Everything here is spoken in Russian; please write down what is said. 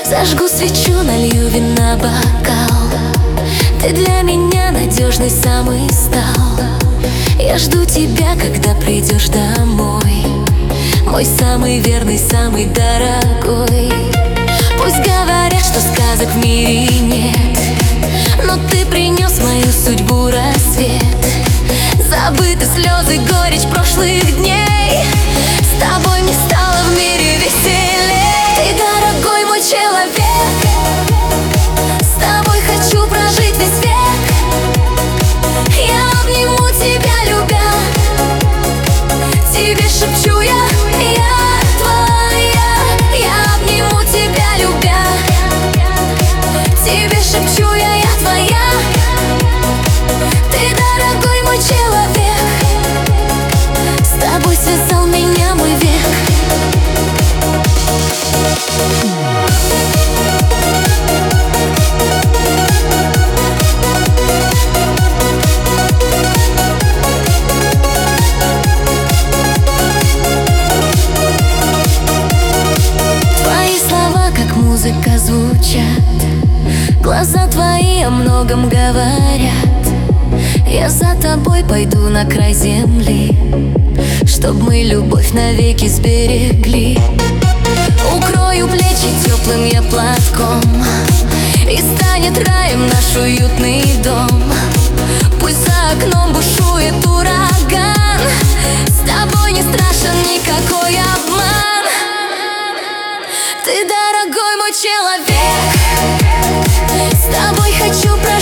Зажгу свечу, налью вина бокал. Ты для меня надежный самый стал. Я жду тебя, когда придешь домой, мой самый верный, самый дорогой. Пусть говорят, что сказок в мире нет, но ты принес мою судьбу рассвет. Забыты слезы, горечь прошлых дней. С тобой мне стало в мире веселей. Ты дорогой мой человек, с тобой хочу прожить весь век. Я обниму тебя, любя, тебе шепчу я твоя. Я обниму тебя, любя, тебе шепчу я твоя. Ты дорогой мой человек, с тобой связал меня мой век. Твои слова, как музыка, звучат, глаза твои о многом говорят. Я за тобой пойду на край земли, чтоб мы любовь навеки сберегли. Укрою плечи теплым я платком, и станет раем наш уютный дом. Пусть за окном бушует ураган, с тобой не страшен никакой обман. Ты дорогой мой человек, с тобой хочу прожить